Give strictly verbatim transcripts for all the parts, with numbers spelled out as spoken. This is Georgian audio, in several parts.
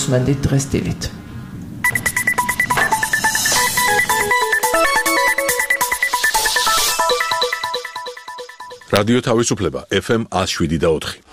სმენდით დღეს დილით. რადიო თავისუფლება ეფ ემ one oh seven და four.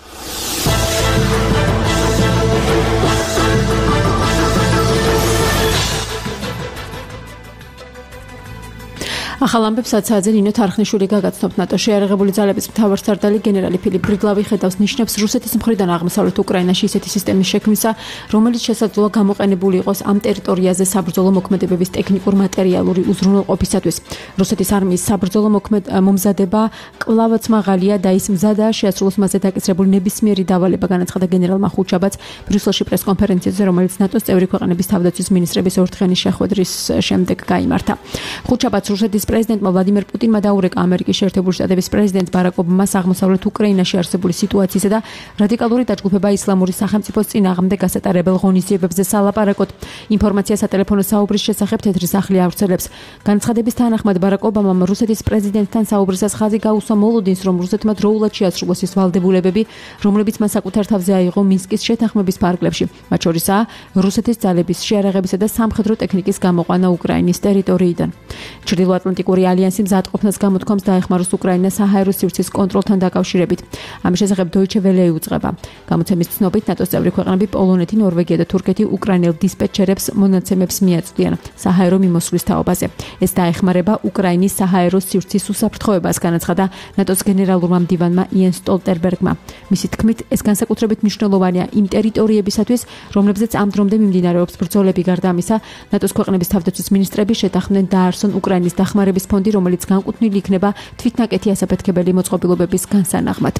ახალ ამბებს აცაძე ნინო თარხნიშვილი გაგაცნობთ ნატოს შეიარაღებული ძალების მთავარსარდალი გენერალი ფილიპ ბრიგლავი ხედავს ნიშნებს რუსეთის მხრიდან აღმოსავლეთ უკრაინაში ისეთი სისტემის შექმნისა, რომელიც შესაძლოა გამოყენებული იყოს ამ ტერიტორიაზე საბრძოლო მოქმედებების ტექნიკურ მატერიალური უზრუნველყოფისათვის. რუსეთის არმიის საბრძოლო მომზადება კვლავაც მაღალია და ის მზადაა შეასრულოს მასზე დაკისრებული ნებისმიერი დავალება, განაცხადა გენერალმა ხუჩაბაც ბრიუსელში პრესკონფერენციაზე, რომელიც ნატოს წევრი ქვეყნების თავდაცვის მინისტრების ორდღიანი შეხვედრის შემდეგ გაიმართა. ხუჩაბაც რუსეთის პრეზიდენტმა ვლადიმერ პუტინმა დაურეკა ამერიკის შეერთებული შტატების პრეზიდენტ ბარაკ ობამას აღმოსავლეთ უკრაინაში არსებული სიტუაციისა და რადიკალური დაჯგუფება ისლამური სახელმწიფოს წინააღმდეგ გასატარებელ ღონისძიებებზე სალაპარაკოდ. ინფორმაცია სატელეფონო საუბრის შესახებ თეთრი სახლი ავრცელებს. განცხადების თანახმად ბარაკ ობამამ რუსეთის პრეზიდენტთან საუბრისას ხაზი გაუსვა მოლოდინს, რომ რუსეთმა დროულად შეასრულოს ის ვალდებულებები, რომლებიც მას საკუთარ თავზე აიღო მინსკის შეთანხმების ფარგლებში, მათ შორისაა რუსეთის ძალების შეიარაღებისა და სამხედრო ტექნიკის გამოყვანა უკრაინის ტერიტორიიდან. ჩრდილოატლანტიკური ალიანსი მზადყოფნას გამოთქვამს დაეხმაროს უკრაინას საჰაერო სივრცის კონტროლთან დაკავშირებით. ამის შესახებ დოიჩე ველე იუწყება. გამოცემის ცნობით ნატოს წევრი ქვეყნები პოლონეთი, ნორვეგია და თურქეთი უკრაინელ დისპეჩერებს მონაცემებს მიაწვდიან საჰაერო მიმოსვლის თაობაზე. ეს დაეხმარება უკრაინის საჰაერო სივრცის უსაფრთხოებას, განაცხადა ნატოს გენერალურმა მდივანმა იენს სტოლტენბერგმა. მისი თქმით, ეს განსაკუთრებით მნიშვნელოვანია იმ ტერიტორიებისათვის, რომლებზეც ამ დრომდე მიმდინარეობს ბრძოლები. გარდა ამისა, ნატოს ქვეყნების თავდაცვის მინისტრები შეთანხმდნენ დაარსონ უკრაინის დახმარების ფონდი, რომელიც განკუთვნილი იქნება თვითნაკეთი ასაფეთქებელი მოწყობილობების განსანაღმად.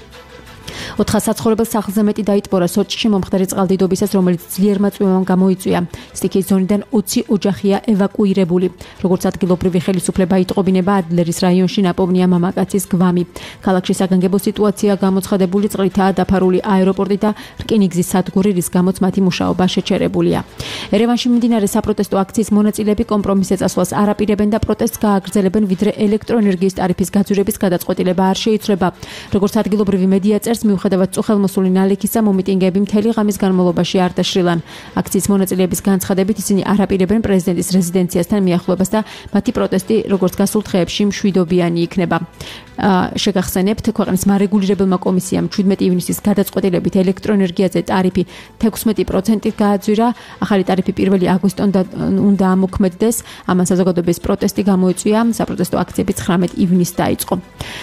ოთხას საცხოვრებელ სახლზე მეტი დაიტბორა სოჭში მომხდარი წყალდიდობისას, რომელიც ძლიერმა წვიმამ გამოიწვია. სტიქიის ზონიდან ოცი ოჯახია ევაკუირებული. როგორც ადგილობრივი ხელისუფლება იტყობინება, ადლერის რაიონში ნაპოვნია მამაკაცის გვამი. ქალაქში საგანგებო სიტუაცია გამოცხადებული, წყლითაა დაფარული აეროპორტი და რკინიგზის სადგური, რის გამოც მათი მუშაობა შეჩერებულია. ერევანში მიმდინარე საპროტესტო აქციის მონაწილეები კომპრომისზე წასვლას არ აპირებენ და პროტესტს გააგრძელებენ, ვიდრე ელექტროენერგიის ტარიფის გაძვირების გადაწყვეტილება არ შეიცვლება. როგორც ადგილობრივი მედია წერს, მიუხედავად წუხელმოსული ნალექისა, მომიტინგეები მთელი ღამის განმავლობაში არ დაშრილან. აქციის მონაწილეების განცხადებით, ისინი არ აპირებენ პრეზიდენტის რეზიდენციასთან მიახლოებას და მათი პროტესტი, როგორც გასულ დღეებში, მშვიდობიანი იქნება. შეგახსენებთ, ქვეყნის მარეგულირებელმა კომისიამ შვიდმეტი ივნისის გადაწყვეტილებით ელექტროენერგიაზე ტარიფი თექვსმეტი პროცენტით გააძვირა. ახალი ტარიფი პირველი აგვისტომდე უნდა ამოქმედდეს. ამან საზოგადოების პროტესტი გამოიწვია. საპროტესტო აქციები ცხრამეტ ივნისს დაიწყო.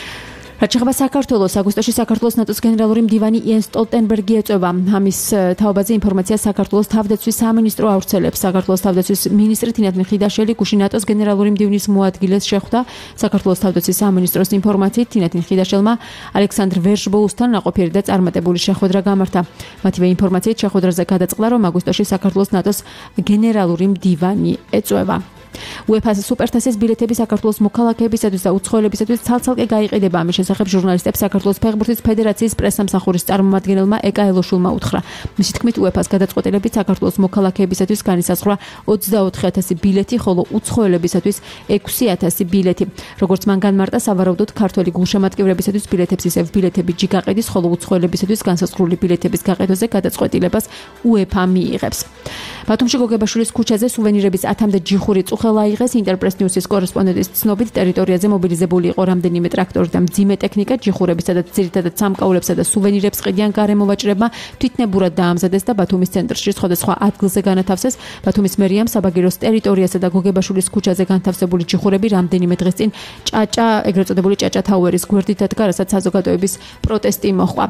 რაც შეეხება საქართველოს, აგვისტოში საქართველოს ნატოს გენერალური მდივანი იენს სტოლტენბერგი ეწევა. ამის თაობაზე ინფორმაცია საქართველოს თავდაცვის სამინისტრო ავრცელებს. საქართველოს თავდაცვის მინისტრი თინათინ ხიდაშელი გუშინ ნატოს გენერალური მდივნის მოადგილეს შეხვდა. საქართველოს თავდაცვის სამინისტროს ინფორმაციით, თინათინ ხიდაშელმა ალექსანდრ ვერშბოუსთან ნაყოფიერი და წარმატებული შეხვედრა გამართა. მათივე ინფორმაციით შეხვედრაზე გადაწყდა, რომ აგვისტოში საქართველოს ნატოს გენერალური მდივანი ეწევა. უეფა-ს სუპერთასის ბილეთები საქართველოს მოქალაქეებისათვის და უცხოელებისათვის ცალ-ცალკე გაიყიდება. ამის შესახებ ჟურნალისტებს საქართველოს ფეხბურთის ფედერაციის პრესსამსახურის წარმომადგენელმა ეკა ელოშულმა უთხრა. მისი თქმით, უეფა-ს გადაწყვეტილებით საქართველოს მოქალაქეებისათვის განისაზღვრა ოცდაოთხი ათასი ბილეთი, ხოლო უცხოელებისათვის ექვსი ათასი ბილეთი. როგორც მან განმარტა, სავარაუდოდ ქართველი გულშემატკივრებისათვის ბილეთების ისევ ბილეთები ჯი გაყიდის, ხოლო უცხოელებისათვის განსაზღვრული ბილეთების გაყიდვაზე გადაწყვეტილებას უეფა მიიღებს. ბათუმში გოგებაშვილის ქუჩაზე სუვენირების ათამდე ჯიხური წუხელა აიღეს. ინტერპრეს ნიუსის კორესპონდენტის ცნობით, ტერიტორიაზე მობილიზებული იყო რამდენიმე ტრაქტორი და მძიმე ტექნიკა. ჯიხურებისა და ძირითადად სამკაულებსა და სუვენირებს ყიდიან გარემოვაჭრებმა თვითნებურად დაამზადეს და ბათუმის ცენტრში სხვადასხვა ადგილზე განათავსეს. ბათუმის მერიამ საბაგიროს ტერიტორიასა და გოგებაშვილის ქუჩაზე განთავსებული ჯიხურები რამდენიმე დღის წინ ჭაჭა, ეგრეთ წოდებული ჭაჭა თაუერის გვერდით დადგა, რასაც საზოგადოების პროტესტი მოჰყვა.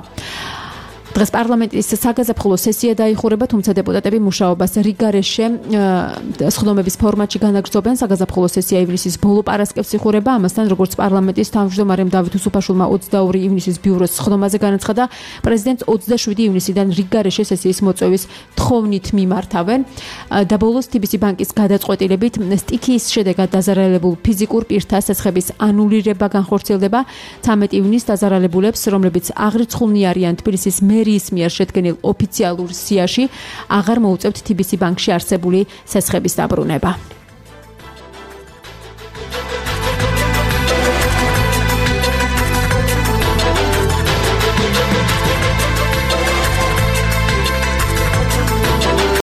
დღეს პარლამენტის საგაზაფხულო სესია დაიხურება, თუმცა დეპუტატები მუშაობას რიგარეშე სხდომების ფორმატში განაგრძობენ. საგაზაფხულო სესია ივნისის ბოლო პარასკევს იხურება. ამასთან, როგორც პარლამენტის თავმჯდომარემ დავით უსუფაშვილმა ოცდაორი ივნისის ბიუროს სხდომაზე განაცხადა, პრეზიდენტს ოცდაშვიდი ივნისიდან რიგარეშე სესიის მოწვევის თხოვნით მიმართავენ და ბოლოს თი ბი სი ბანკის გადაწყვეტილებით სტიქიის შედეგად დაზარალებულ ფიზიკურ პირთა სესხების ანულირება განხორციელდება. ცამეტი ივნისს დაზარალებულებს, რომლებიც აღრიცხულნი არიან თბილისის მერიის მიერ შედგენილ ოფიციალურ სიაში, აღარ მოუწევთ თი ბი სი ბანკში არსებული სესხების დაბრუნება.